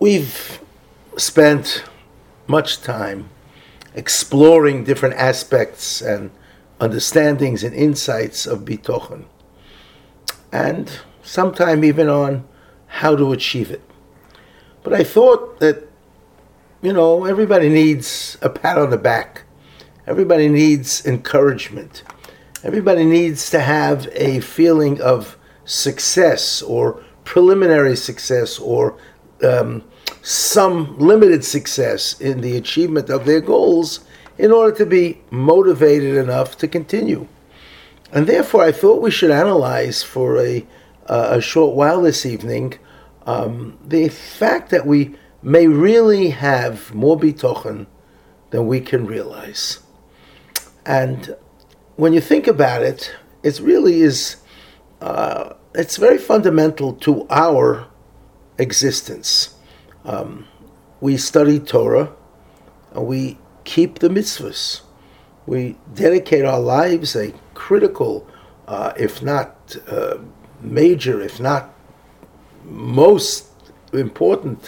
We've spent much time exploring different aspects and understandings and insights of bitochen, and sometime even on how to achieve it. But I thought that, everybody needs a pat on the back. Everybody needs encouragement. Everybody needs to have a feeling of success or preliminary success or some limited success in the achievement of their goals in order to be motivated enough to continue. And therefore, I thought we should analyze for a short while this evening the fact that we may really have more bitochen than we can realize. And when you think about it, it really is, it's very fundamental to our existence. We study Torah, and we keep the mitzvahs. We dedicate our lives a critical, if not major, if not most important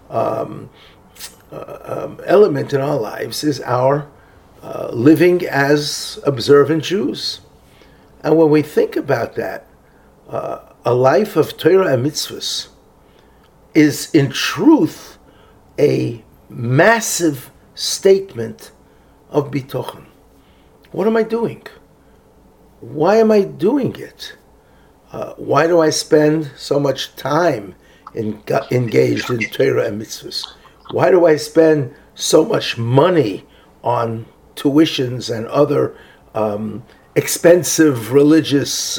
element in our lives is our living as observant Jews. And when we think about that, a life of Torah and mitzvahs is in truth a massive statement of bitochen. What am I doing? Why am I doing it? Why do I spend so much time engaged in Torah and mitzvahs? Why do I spend so much money on tuitions and other expensive religious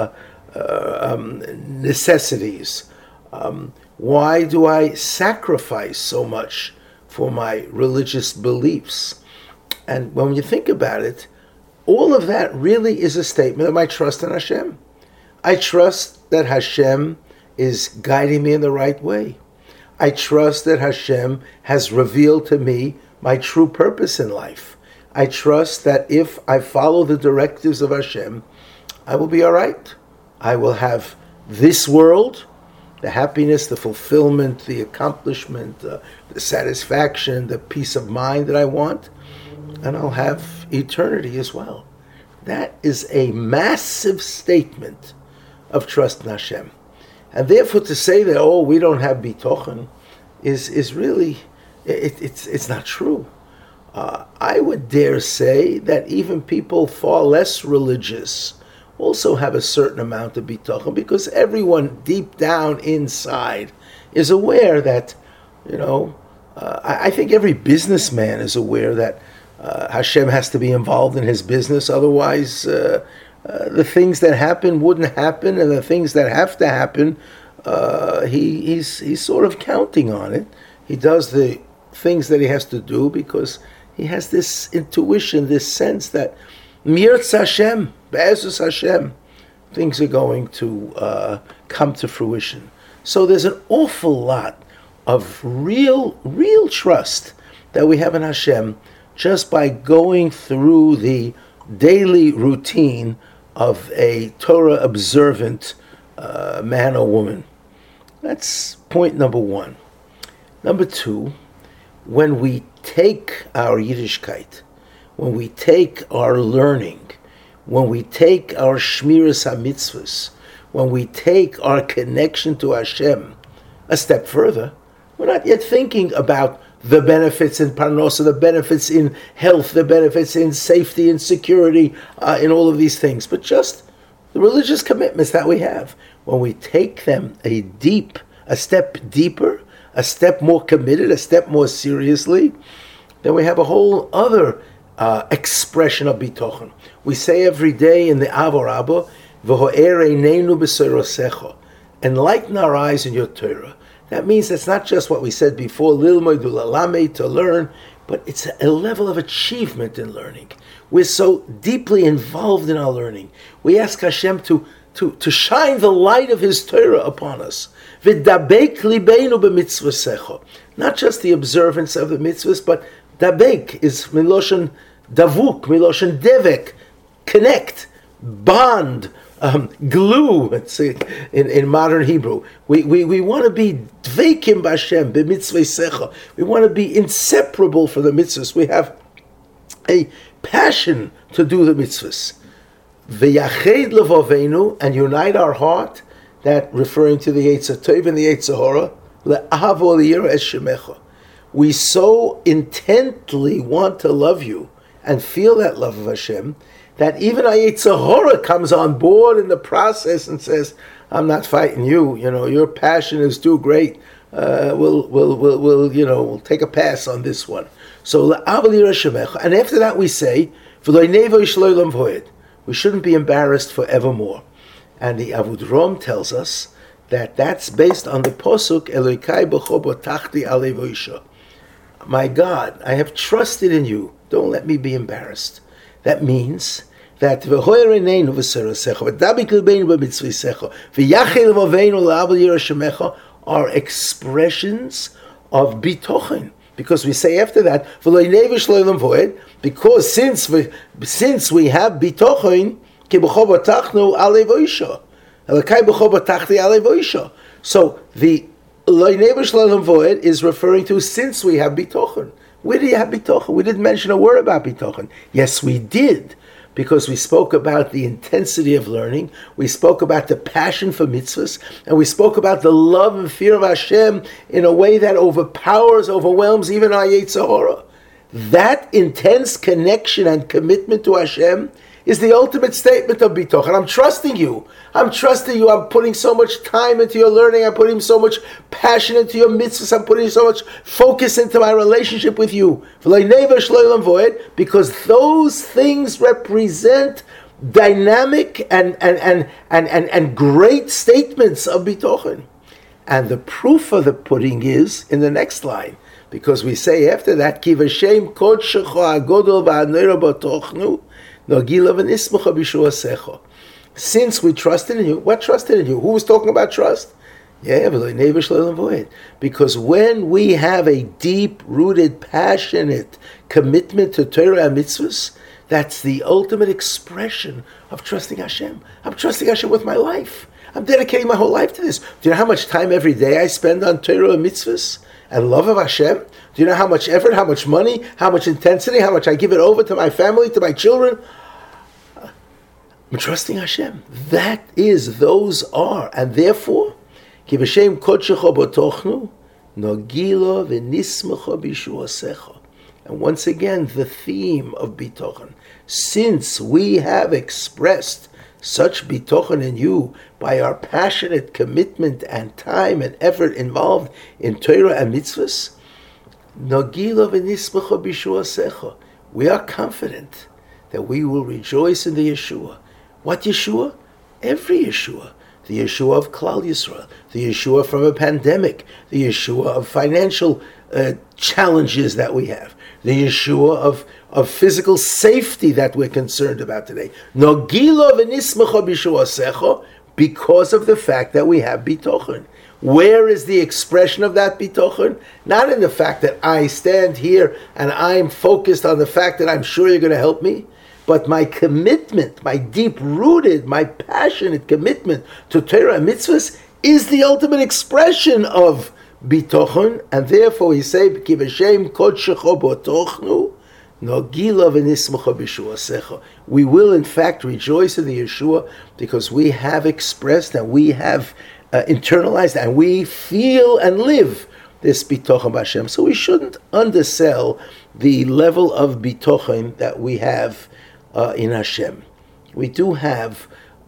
necessities? Why do I sacrifice so much for my religious beliefs? And when you think about it, all of that really is a statement of my trust in Hashem. I trust that Hashem is guiding me in the right way. I trust that Hashem has revealed to me my true purpose in life. I trust that if I follow the directives of Hashem, I will be all right. I will have this world, the happiness, the fulfillment, the accomplishment, the satisfaction, the peace of mind that I want, and I'll have eternity as well. That is a massive statement of trust in Hashem. And therefore to say that, we don't have bitochen is really, it's not true. I would dare say that even people far less religious also have a certain amount of bitochen, because everyone deep down inside is aware that, I think every businessman is aware that Hashem has to be involved in his business, otherwise the things that happen wouldn't happen, and the things that have to happen, he's sort of counting on it. He does the things that he has to do because he has this intuition, this sense that Mirtz Hashem, Be'ezus Hashem, things are going to come to fruition. So there's an awful lot of real trust that we have in Hashem just by going through the daily routine of a Torah observant man or woman. That's point number one. Number two, when we take our Yiddishkeit, when we take our learning, when we take our Shmiras HaMitzvahs, when we take our connection to Hashem a step further, we're not yet thinking about the benefits in parnosa, the benefits in health, the benefits in safety and security, in all of these things, but just the religious commitments that we have. When we take them a step deeper, a step more committed, a step more seriously, then we have a whole other expression of bitochen. We say every day in the Avor Abba, V'ho'er eineinu b'sorosecha, enlighten our eyes in your Torah. That means it's not just what we said before, lilmoid u'lalame, to learn, but it's a level of achievement in learning. We're so deeply involved in our learning. We ask Hashem to shine the light of His Torah upon us. V'dabek libeinu b'mitzvasecha. Not just the observance of the mitzvahs, but dabek is miloshen davuk, miloshen devek, connect, bond, glue, let's say in modern Hebrew. We want to be dveikim b'Hashem, b'mitzvah. We want to be inseparable for the mitzvahs. We have a passion to do the mitzvahs. V'yached levavenu, and unite our heart, that referring to the Yetzer Tov and the Yetzer Hara, le'ahavo liyirah es shemecha. We so intently want to love you and feel that love of Hashem that even our Yetzer Hara comes on board in the process and says, "I'm not fighting you. Your passion is too great. We'll take a pass on this one." So le'ahavo liyirah shemecha, and after that we say, "V'lo nevo yishlo void." We shouldn't be embarrassed forevermore. And the Avudraham tells us that that's based on the Posuk, Elokai b'cho botachti alei v'isha. My God, I have trusted in you. Don't let me be embarrassed. That means that v'hoyer eneinu v'serasecha, v'dabik l'beinu b'mitzvisecha, v'yachel v'aveinu l'abel yirah shemecha are expressions of bitochen. Because we say after that, because since we have bitochen, so the void is referring to since we have bitochen. Where do you have bitochen? We didn't mention a word about bitochen. Yes, we did. Because we spoke about the intensity of learning, we spoke about the passion for mitzvahs, and we spoke about the love and fear of Hashem in a way that overwhelms even our Yetzer Hara. That intense connection and commitment to Hashem is the ultimate statement of bitochen. I'm trusting you. I'm putting so much time into your learning. I'm putting so much passion into your mitzvahs. I'm putting so much focus into my relationship with you. Because those things represent dynamic and great statements of bitochen. And the proof of the pudding is in the next line. Because we say after that, Ki v'shem kodshecha agodol v'hanera b'tochnu, since we trusted in you, what trusted in you? Who was talking about trust? Because when we have a deep-rooted, passionate commitment to Torah and mitzvahs, that's the ultimate expression of trusting Hashem. I'm trusting Hashem with my life. I'm dedicating my whole life to this. Do you know how much time every day I spend on Torah and mitzvahs and love of Hashem? Do you know how much effort, how much money, how much intensity, how much I give it over to my family, to my children? I'm trusting Hashem. Those are. And therefore, Ki v'shem kodshecha b'tochnu, nogilo v'nismecha b'yishuasecha. And once again, the theme of bitochen. Since we have expressed such bitochen in you by our passionate commitment and time and effort involved in Torah and mitzvahs, nogilo v'nismecha b'yishuasecha. We are confident that we will rejoice in the Yeshua. What Yeshua? Every Yeshua. The Yeshua of Klal Yisrael, the Yeshua from a pandemic, the Yeshua of financial challenges that we have, the Yeshua of physical safety that we're concerned about today. Nogilo v'nismecha b'yishuasecha, because of the fact that we have bitochen. Where is the expression of that bitochen? Not in the fact that I stand here and I'm focused on the fact that I'm sure you're going to help me, but my commitment, my deep-rooted, my passionate commitment to Torah and mitzvahs is the ultimate expression of bitochen, and therefore we say, Ki v'shem kodshecha b'tochnu, nogila v'nismecha b'yishuasecha. We will in fact rejoice in the Yeshua because we have expressed and we have internalized and we feel and live this bitochen b'Hashem. So we shouldn't undersell the level of bitochen that we have in Hashem. We do have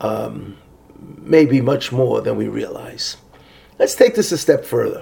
maybe much more than we realize. Let's take this a step further.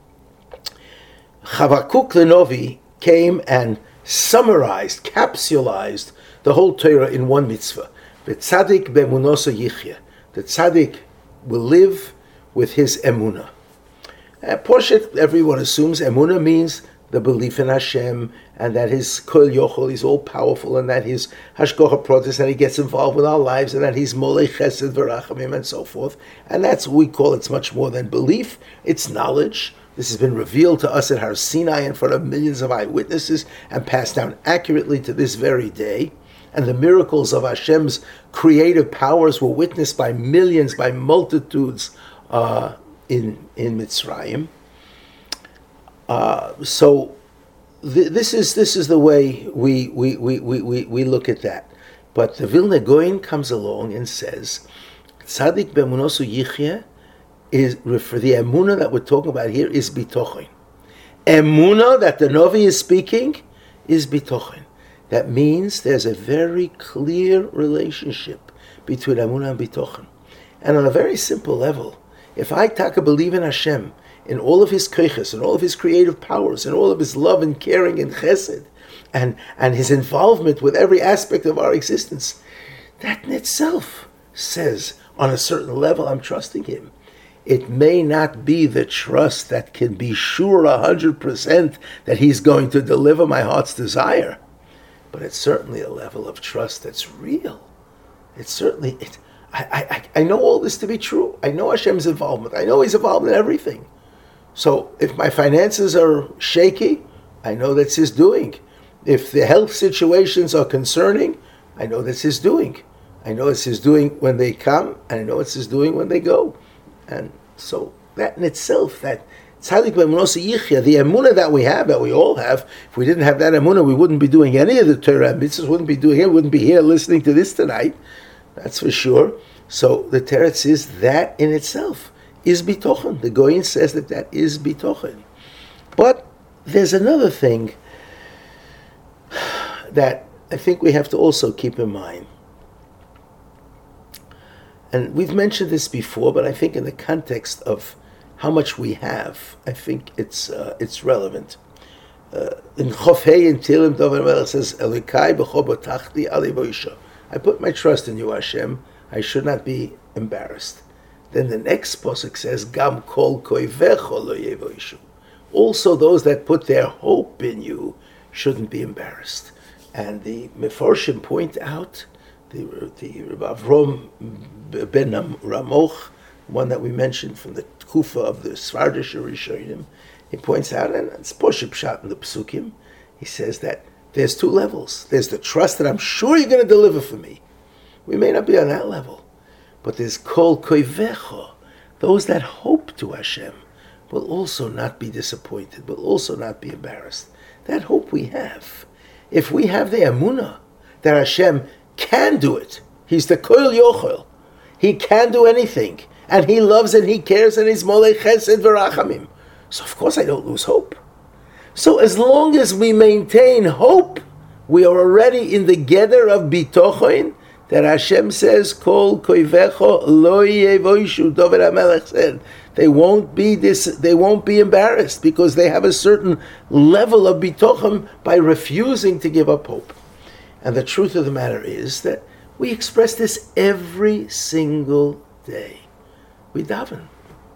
Chavakuk Lenovi came and summarized, capsulized the whole Torah in one mitzvah. V'tzadik be'emunoso yichya. The tzaddik will live with his emunah. Porshet, everyone assumes emunah means the belief in Hashem, and that His Kol Yochol, He's all powerful, and that His Hashgacha Pratis, and He gets involved with our lives, and that He's Molei Chesed V'Rachamim, and so forth. And that's what we call it's much more than belief, it's knowledge. This has been revealed to us at Har Sinai in front of millions of eyewitnesses and passed down accurately to this very day. and the miracles of Hashem's creative powers were witnessed by millions, by multitudes in Mitzrayim. So this is the way we look at that. But the Vilna Gaon comes along and says, Tzadik be'emunosu yichya is, for the emunah that we're talking about here, is bitochen. Emunah that the Novi is speaking is bitochen. That means there's a very clear relationship between emunah and bitochen. And on a very simple level, if I believe in Hashem, in all of His koiches, in all of His creative powers, in all of His love and caring and chesed, and His involvement with every aspect of our existence, that in itself says, on a certain level, I'm trusting Him. It may not be the trust that can be sure 100% that He's going to deliver my heart's desire, but it's certainly a level of trust that's real. I know all this to be true. I know Hashem's involvement. I know He's involved in everything. So if my finances are shaky, I know that's His doing. If the health situations are concerning, I know that's His doing. I know it's His doing when they come, and I know it's His doing when they go. And so that in itself, that Tzadik be'emunosu yichya, the emunah that we have, that we all have, if we didn't have that emunah, we wouldn't be doing any of the Torah and mitzvahs, wouldn't be here listening to this tonight. That's for sure. So the teretz is that in itself is bitochen. The Goyin says that is bitochen. But there's another thing that I think we have to also keep in mind. And we've mentioned this before, but I think in the context of how much we have, I think it's relevant. In Chof Hei in Tehillim, David Melech says, Elikai b'cho b'tachti ali bo'isha. I put my trust in you, Hashem. I should not be embarrassed. Then the next pasuk says, Gam kol koivecho lo yevoishu. Also those that put their hope in you shouldn't be embarrassed. And the Mefarshim point out, the Rav Avrom ben Ramoch, one that we mentioned from the Kufa of the Svardish Rishonim, he points out, and it's Poshe Pshat in the Pesukim, he says that there's two levels. There's the trust that I'm sure you're going to deliver for me. We may not be on that level, but there's Kol Koivecho, those that hope to Hashem will also not be disappointed, will also not be embarrassed. That hope we have. If we have the emunah that Hashem can do it, He's the Koil Yochel, He can do anything, and He loves and He cares, and He's Molech Chesed V'Rachamim. So of course I don't lose hope. So as long as we maintain hope, we are already in the gather of bitochen that Hashem says, Kol koivecho lo yevoishu. David HaMelech said, they won't be embarrassed because they have a certain level of bitochen by refusing to give up hope. And the truth of the matter is that we express this every single day. We daven.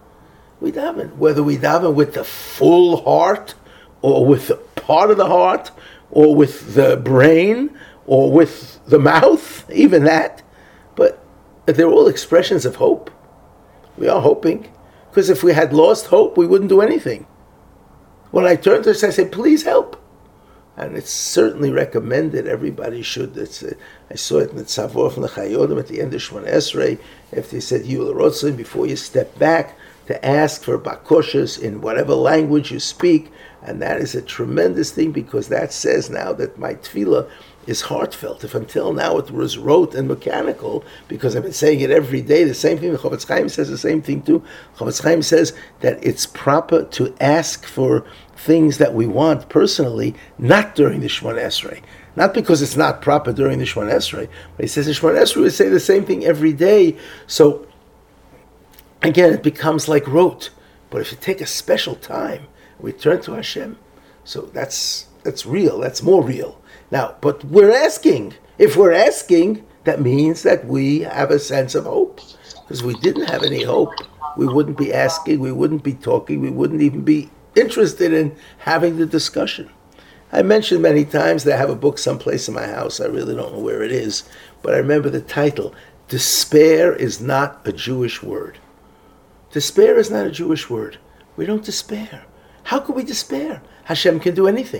Whether we daven with the full heart, or with the part of the heart, or with the brain, or with the mouth, even that. But they're all expressions of hope. We are hoping. Because if we had lost hope, we wouldn't do anything. When I turned to this, I said, please help. And it's certainly recommended. Everybody should. I saw it in the Tzavor from the Chayodim at the end of Shemona Esrei. If they said, Yul Rotzin, before you step back, to ask for bakoshes in whatever language you speak. And that is a tremendous thing, because that says now that my tefillah is heartfelt. If until now it was rote and mechanical, because I've been saying it every day, the same thing, the Chofetz Chaim says the same thing too. Chofetz Chaim says that it's proper to ask for things that we want personally, not during the Shemona Esrei. Not because it's not proper during the Shemona Esrei, but he says the Shemona Esrei would say the same thing every day. So again, it becomes like rote. But if you take a special time, we turn to Hashem, so that's real, that's more real. Now, but we're asking. If we're asking, that means that we have a sense of hope. Because we didn't have any hope, we wouldn't be asking, we wouldn't be talking, we wouldn't even be interested in having the discussion. I mentioned many times that I have a book someplace in my house, I really don't know where it is, but I remember the title, Despair is not a Jewish word. Despair is not a Jewish word. We don't despair. How could we despair? Hashem can do anything.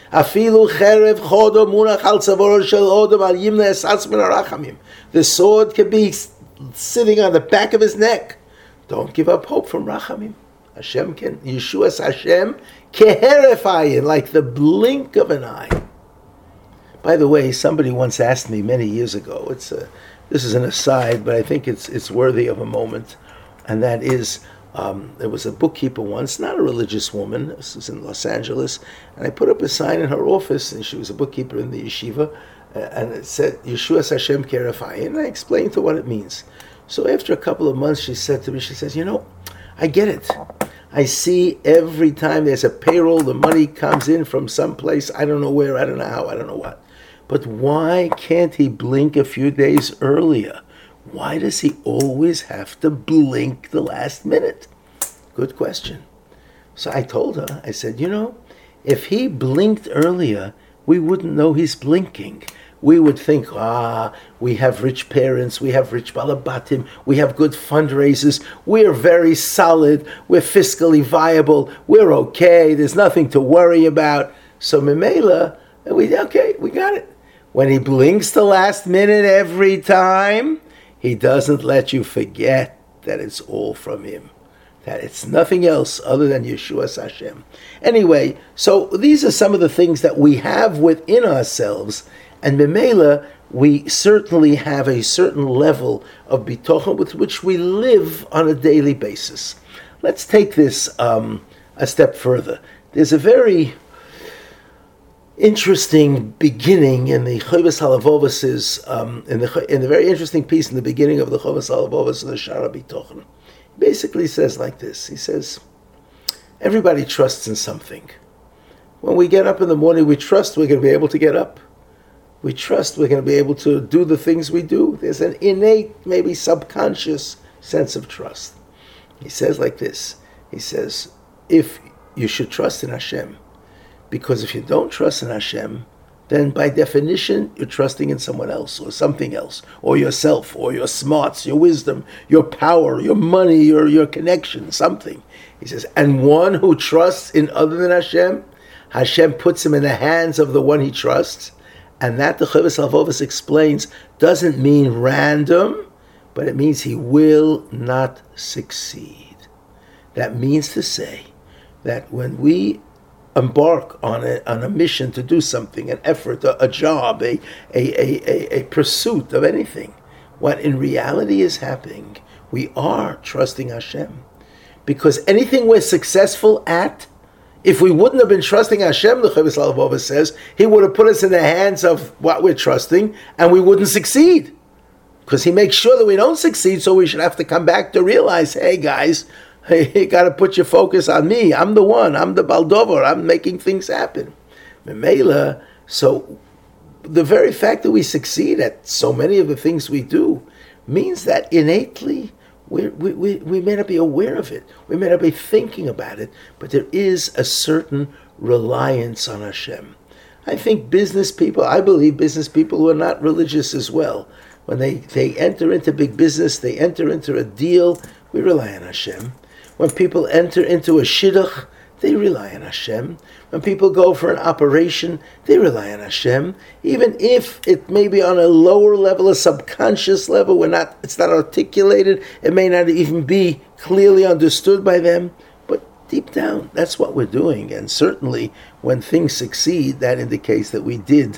Afilu cherev chodo munach al tzavoro shel odom al yimna esatz min harachamim. The sword can be sitting on the back of his neck. Don't give up hope from rachamim. Hashem can, Yeshua's Hashem, keheref ayin, like the blink of an eye. By the way, somebody once asked me many years ago, this is an aside, but I think it's worthy of a moment, and that is, there was a bookkeeper once, not a religious woman, this is in Los Angeles, and I put up a sign in her office, and she was a bookkeeper in the yeshiva, and it said, Yeshua's Hashem keheref ayin, and I explained to her what it means. So after a couple of months, she said to me, she says, I get it. I see every time there's a payroll, the money comes in from someplace, I don't know where, I don't know how, I don't know what. But why can't he blink a few days earlier? Why does he always have to blink the last minute? Good question. So I told her, I said, if he blinked earlier, we wouldn't know he's blinking. We would think, we have rich parents, we have rich balabatim, we have good fundraisers, we're very solid, we're fiscally viable, we're okay, there's nothing to worry about. So Memela, we got it. When he blinks the last minute every time, he doesn't let you forget that it's all from him, that it's nothing else other than Yeshua's Hashem. Anyway, so these are some of the things that we have within ourselves. And Memela, we certainly have a certain level of bitochen with which we live on a daily basis. Let's take this a step further. There's a very interesting beginning in the Chovos HaLevavos, in the very interesting piece in the beginning of the Chovos HaLevavos of the Shara Bitochen. He basically says like this. He says, everybody trusts in something. When we get up in the morning, we trust we're going to be able to get up. We trust we're going to be able to do the things we do. There's an innate, maybe subconscious sense of trust. He says like this. He says, if you should trust in Hashem, because if you don't trust in Hashem, then by definition, you're trusting in someone else or something else, or yourself, or your smarts, your wisdom, your power, your money, your connection, something. He says, and one who trusts in other than Hashem, Hashem puts him in the hands of the one he trusts. And that, the Chovos HaLevavos explains, doesn't mean random, but it means he will not succeed. That means to say that when we embark on a mission to do something, an effort, a job, a pursuit of anything, what in reality is happening, we are trusting Hashem. Because anything we're successful at, if we wouldn't have been trusting Hashem, the Chovos HaLevavos says, He would have put us in the hands of what we're trusting, and we wouldn't succeed. Because He makes sure that we don't succeed, so we should have to come back to realize, hey guys, you got to put your focus on me. I'm the one. I'm the Baldover. I'm making things happen. Memela, so the very fact that we succeed at so many of the things we do means that innately we may not be aware of it. We may not be thinking about it, but there is a certain reliance on Hashem. I think I believe business people who are not religious as well, when they enter into big business, they enter into a deal, we rely on Hashem. When people enter into a shidduch, they rely on Hashem. When people go for an operation, they rely on Hashem. Even if it may be on a lower level, a subconscious level, it's not articulated, it may not even be clearly understood by them, but deep down, that's what we're doing. And certainly, when things succeed, that indicates that we did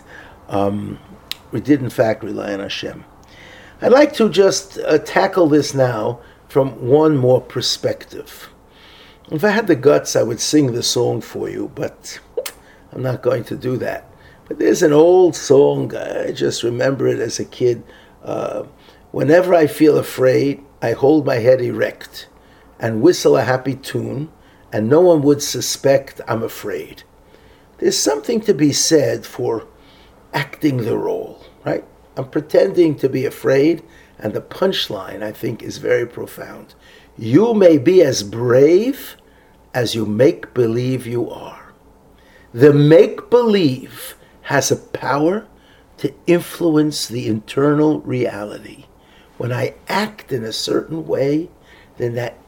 in fact rely on Hashem. I'd like to just tackle this now from one more perspective. If I had the guts, I would sing the song for you, but I'm not going to do that. But there's an old song, I just remember it as a kid. Whenever I feel afraid, I hold my head erect and whistle a happy tune, and no one would suspect I'm afraid. There's something to be said for acting the role, right? I'm pretending to be afraid, and the punchline, I think, is very profound. You may be as brave as you make believe you are. The make-believe has a power to influence the internal reality. When I act in a certain way, then that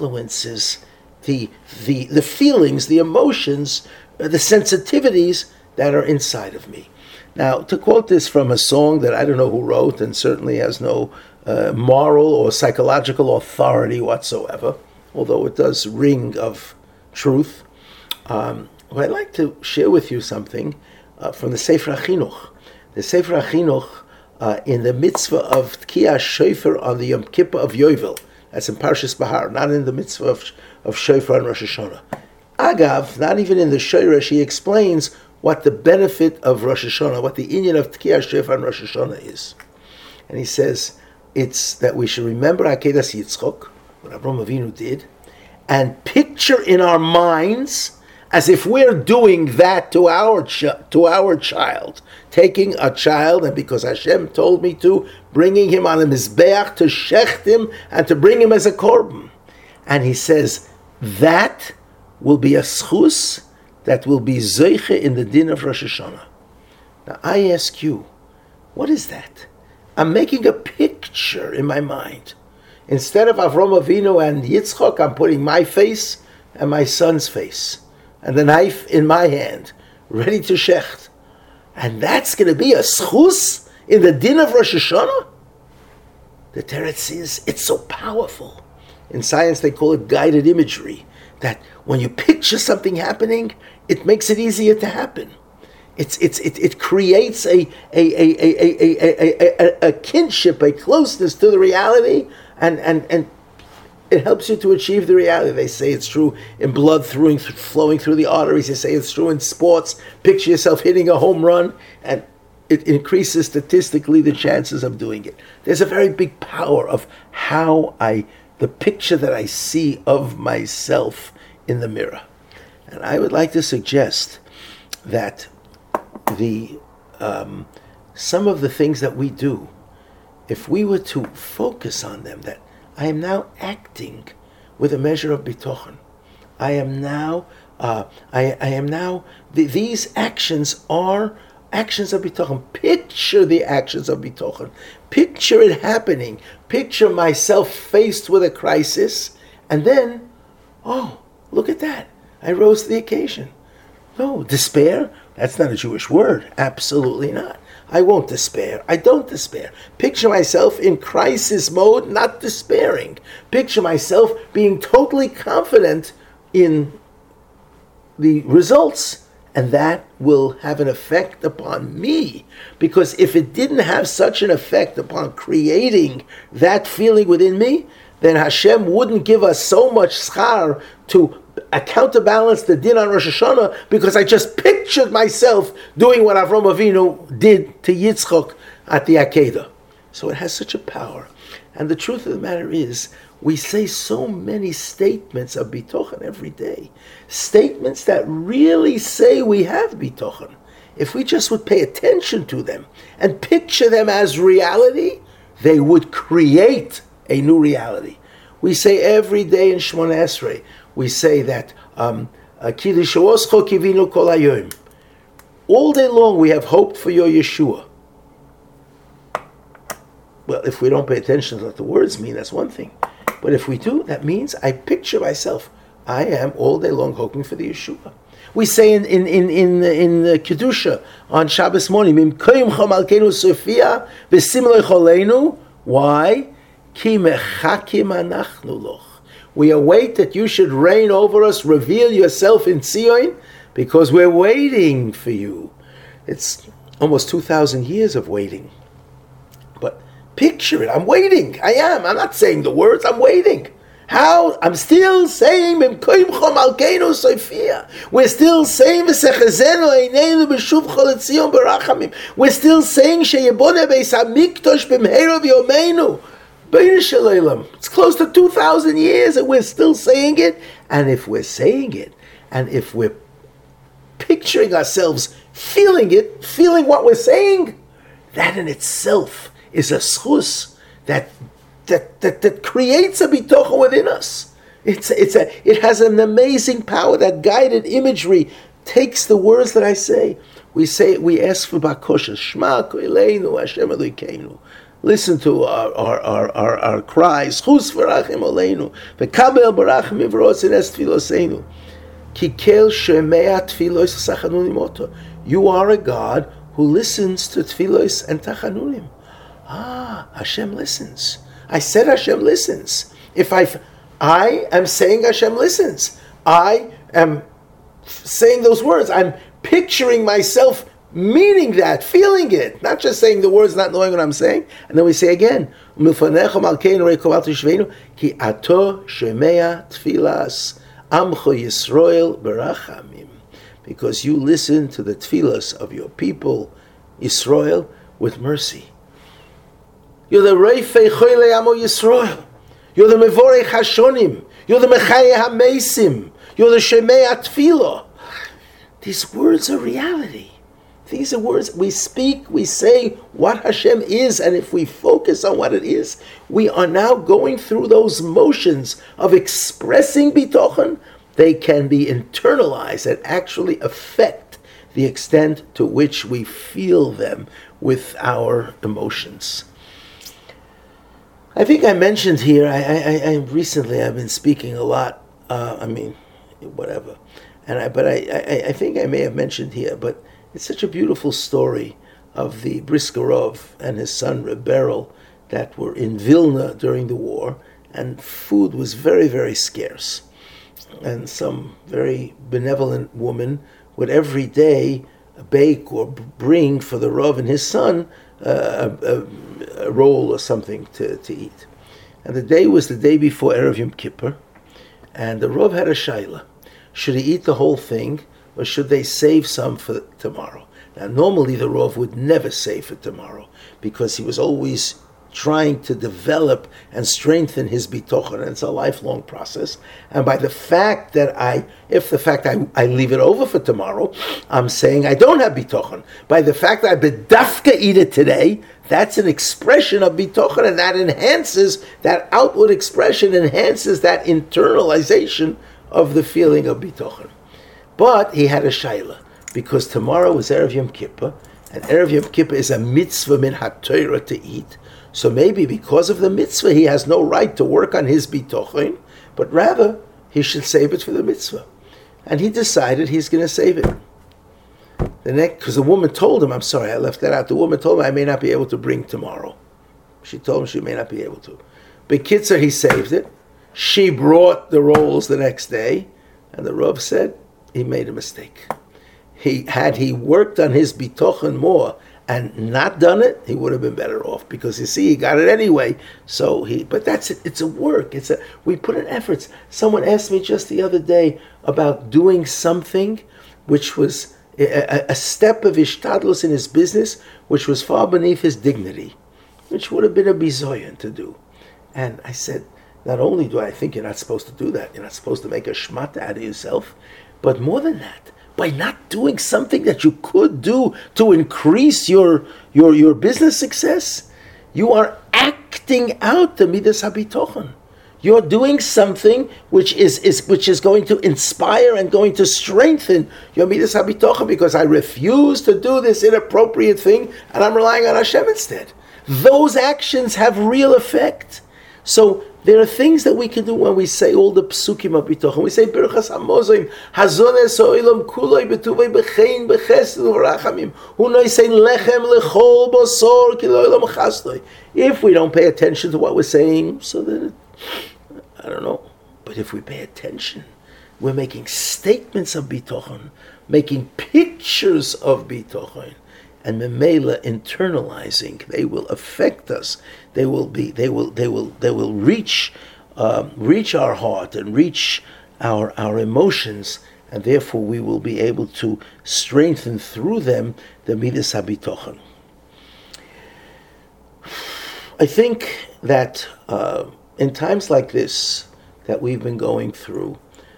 influences the feelings, the emotions, the sensitivities that are inside of me. Now, to quote this from a song that I don't know who wrote and certainly has no moral or psychological authority whatsoever, although it does ring of truth, I'd like to share with you something from the Sefer HaChinuch. The Sefer HaChinuch, in the mitzvah of Tkiyah Shofar on the Yom Kippur of Yovel. That's in Parshas Bahar, not in the mitzvah of Shofar on Rosh Hashanah. Agav, not even in the Shoresh, he explains what the benefit of Rosh Hashanah, what the inyan of Tkiyah Shofar on Rosh Hashanah is. And he says it's that we should remember Akedas Yitzchok, what Avraham Avinu did, and picture in our minds as if we're doing that to our child, taking a child, and because Hashem told me to, bringing him on a mizbeach to shecht him and to bring him as a korban. And he says that will be a schus that will be zeiche in the din of Rosh Hashanah. Now I ask you, what is that? I'm making a picture in my mind. Instead of Avraham Avinu and Yitzchok, I'm putting my face and my son's face, and the knife in my hand, ready to shecht. And that's going to be a schus in the din of Rosh Hashanah? The Teretz says it's so powerful. In science they call it guided imagery, that when you picture something happening, it makes it easier to happen. It creates a kinship, a closeness to the reality, and it helps you to achieve the reality. They say it's true in blood flowing through the arteries. They say it's true in sports. Picture yourself hitting a home run, and it increases statistically the chances of doing it. There's a very big power of the picture that I see of myself in the mirror. And I would like to suggest that some of the things that we do, if we were to focus on them, that I am now acting with a measure of bitochen. These actions are actions of bitochen. Picture the actions of bitochen. Picture it happening. Picture myself faced with a crisis, and then, oh, look at that. I rose to the occasion. No, despair? That's not a Jewish word. Absolutely not. I won't despair. I don't despair. Picture myself in crisis mode, not despairing. Picture myself being totally confident in the results, and that will have an effect upon me. Because if it didn't have such an effect upon creating that feeling within me, then Hashem wouldn't give us so much schar to counterbalance the din on Rosh Hashanah, because I just pictured myself doing what Avraham Avinu did to Yitzchok at the Akedah. So it has such a power. And the truth of the matter is, we say so many statements of bitochen every day. Statements that really say we have bitochen. If we just would pay attention to them and picture them as reality, they would create a new reality. We say every day in Shemona Esrei, we say that all day long we have hoped for your Yeshua. Well, if we don't pay attention to what the words mean, that's one thing. But if we do, that means I picture myself. I am all day long hoping for the Yeshua. We say in the Kedusha on Shabbos morning, why? Ki mechakim anachnu loch. We await that you should reign over us, reveal yourself in Zion, because we're waiting for you. It's almost 2,000 years of waiting. But picture it. I'm waiting. I am. I'm not saying the words. I'm waiting. How? I'm still saying, we're still saying, we're still saying, it's close to 2,000 years and we're still saying it. And if we're saying it, and if we're picturing ourselves feeling it, feeling what we're saying, that in itself is a schus that creates a bitochen within us. It has an amazing power. That guided imagery takes the words that I say. We ask for bakosha, Shema Koeleinu Hashem Elokeinu. Listen to our cries. Chus v'rachim oleinu, v'kabel barachim ivros ines tfiloseinu. Kikel shemea tfilos sachanun imoto. You are a God who listens to tfilos and tachanunim. Hashem listens. I said Hashem listens. I am saying Hashem listens. I am saying those words. I'm picturing myself meaning that, feeling it, not just saying the words, not knowing what I'm saying. And then we say again, ki ato shemea tfilas amcho Yisrael berachamim, because you listen to the tfilas of your people, Yisrael, with mercy. You're the Reifei Choyle Amo Yisrael. You're the Mevorei Hashonim. You're the Mechaye HaMeisim. You're the Shemei HaTfilah. These words are reality. These are words we speak, we say what Hashem is, and if we focus on what it is, we are now going through those motions of expressing bitochen. They can be internalized and actually affect the extent to which we feel them with our emotions. I think I mentioned here, I recently I've been speaking a lot, whatever, but I think I may have mentioned here, but it's such a beautiful story of the Briskerov and his son Reb Berel that were in Vilna during the war, and food was very, very scarce. And some very benevolent woman would every day bake or bring for the Rav and his son a roll or something to eat. And the day was the day before Erev Yom Kippur, and the Rav had a shaila. Should he eat the whole thing, or should they save some for tomorrow? Now, normally the Rav would never save for tomorrow, because he was always trying to develop and strengthen his bitochen, and it's a lifelong process. And by the fact that I leave it over for tomorrow, I'm saying I don't have bitochen. By the fact that I bedafka eat it today, that's an expression of bitochen, and that enhances, that outward expression enhances that internalization of the feeling of bitochen. But he had a shaila, because tomorrow is Erev Yom Kippur, and Erev Yom Kippur is a mitzvah min haTorah to eat. So maybe because of the mitzvah, he has no right to work on his bitochen, but rather he should save it for the mitzvah. And he decided he's going to save it. Because the woman told him, I'm sorry, I left that out. The woman told him, I may not be able to bring tomorrow. She told him she may not be able to. B'kitzur, he saved it. She brought the rolls the next day, and the Rav said he made a mistake. Had he worked on his bitochen more and not done it, he would have been better off, because you see, he got it anyway. But that's it. It's a work. We put in efforts. Someone asked me just the other day about doing something which was a step of ishtadlus in his business, which was far beneath his dignity, which would have been a bizoyan to do. And I said, not only do I think you're not supposed to do that, you're not supposed to make a shmata out of yourself, but more than that, by not doing something that you could do to increase your business success, you are acting out the midas habitochen. You're doing something which is going to inspire and going to strengthen your midas habitochen, because I refuse to do this inappropriate thing and I'm relying on Hashem instead. Those actions have real effect. So there are things that we can do when we say all the psukim of bitochen. We say Birchas Hamozim, Hazones Oilam Kuloi Betuvei Bechein Bechesed Urachamim, Hunoisein Lechem Lechol Bosor Kiloilam Chasloi. If we don't pay attention to what we're saying, so then I don't know. But if we pay attention, we're making statements of bitochen, making pictures of bitochen, and memela internalizing. They will affect us. They will reach our heart and reach our emotions, and therefore we will be able to strengthen through them the midas habitochen. I think that in times like this that we've been going through,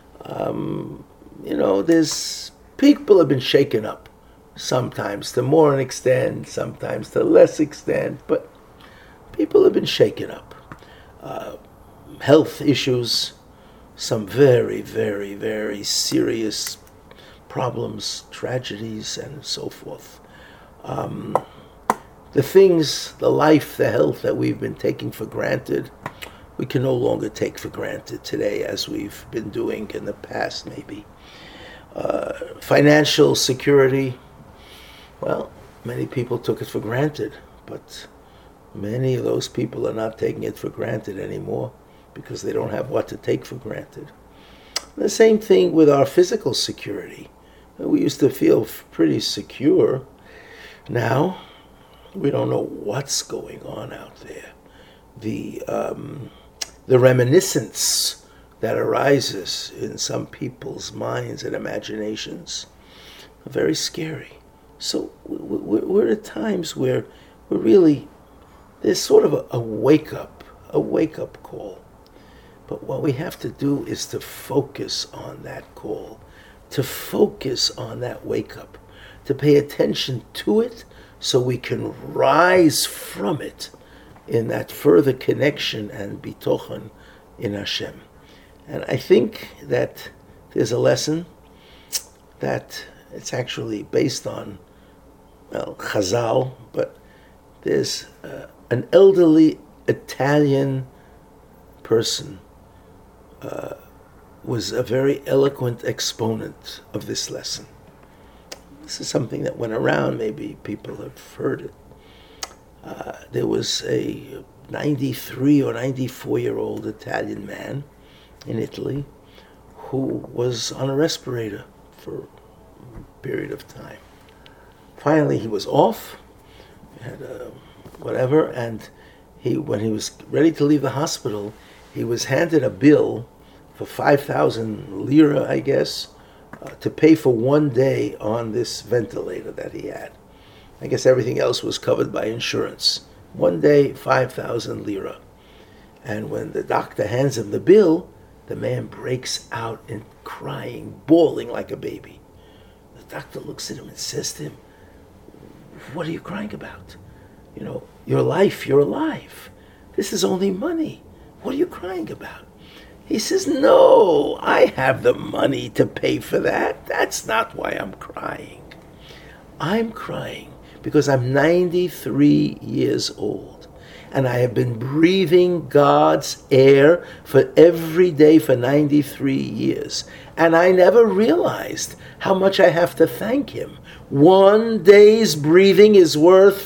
there's people have been shaken up. Sometimes to more an extent, sometimes to less extent, but people have been shaken up. Health issues, some very, very, very serious problems, tragedies, and so forth. The things, the life, the health that we've been taking for granted, we can no longer take for granted today as we've been doing in the past, maybe. Financial security, Well, many people took it for granted, but many of those people are not taking it for granted anymore because they don't have what to take for granted. The same thing with our physical security. We used to feel pretty secure. Now, we don't know what's going on out there. The reminiscence that arises in some people's minds and imaginations are very scary. So we're at times where we're really, there's sort of a wake up call. But what we have to do is to focus on that call, to focus on that wake up, to pay attention to it so we can rise from it in that further connection and bitochen in Hashem. And I think that there's a lesson that it's actually based on, well, Chazal, but there's an elderly Italian person was a very eloquent exponent of this lesson. This is something that went around, maybe people have heard it. There was a 93 or 94-year-old Italian man in Italy who was on a respirator for a period of time. Finally, he was off, had whatever, and when he was ready to leave the hospital, he was handed a bill for 5,000 lira, I guess, to pay for 1 day on this ventilator that he had. I guess everything else was covered by insurance. 1 day, 5,000 lira. And when the doctor hands him the bill, the man breaks out in crying, bawling like a baby. The doctor looks at him and says to him, "What are you crying about? You know, your life, you're alive. This is only money. What are you crying about?" He says, "No, I have the money to pay for that. That's not why I'm crying. I'm crying because I'm 93 years old and I have been breathing God's air for every day for 93 years. And I never realized how much I have to thank him. 1 day's breathing is worth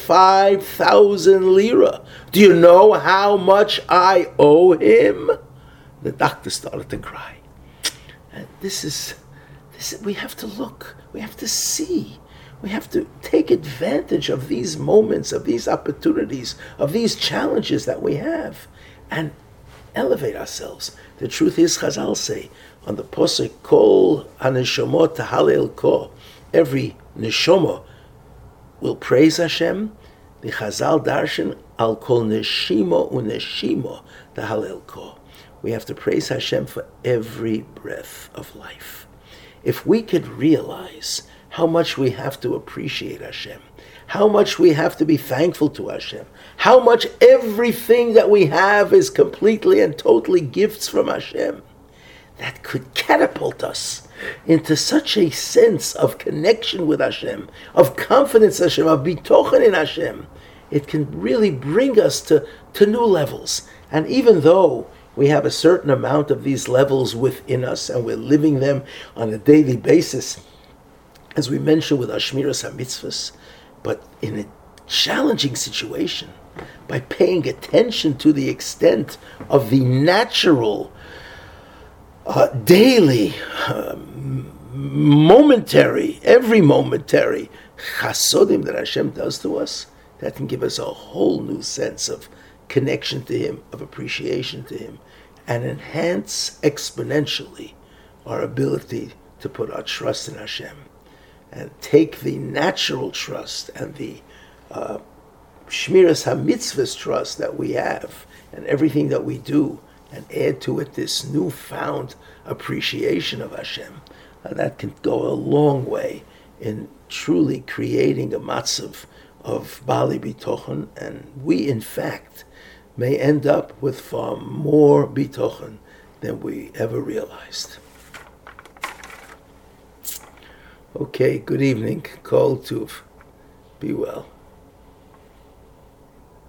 5,000 lira. Do you know how much I owe him?" The doctor started to cry. And this is, we have to look, we have to see, we have to take advantage of these moments, of these opportunities, of these challenges that we have, and elevate ourselves. The truth is, Chazal say, on the posuk, Kol haneshomot tahalel ko, every neshoma will praise Hashem. The Chazal darshan, al kol neshimo uneshimo tahalel ko. We have to praise Hashem for every breath of life. If we could realize how much we have to appreciate Hashem, how much we have to be thankful to Hashem, how much everything that we have is completely and totally gifts from Hashem, that could catapult us into such a sense of connection with Hashem, of confidence in Hashem, of bitochen in Hashem. It can really bring us to new levels. And even though we have a certain amount of these levels within us, and we're living them on a daily basis, as we mentioned with our Shmiras HaMitzvahs, but in a challenging situation, by paying attention to the extent of the natural, daily, every momentary chasodim that Hashem does to us, that can give us a whole new sense of connection to him, of appreciation to him, and enhance exponentially our ability to put our trust in Hashem and take the natural trust and the Shmiras HaMitzvahs trust that we have and everything that we do, and add to it this newfound appreciation of Hashem. And that can go a long way in truly creating a matzav of Bali Bitochen, and we in fact may end up with far more bitochen than we ever realized. Okay, good evening. Kol Tuv. Be well.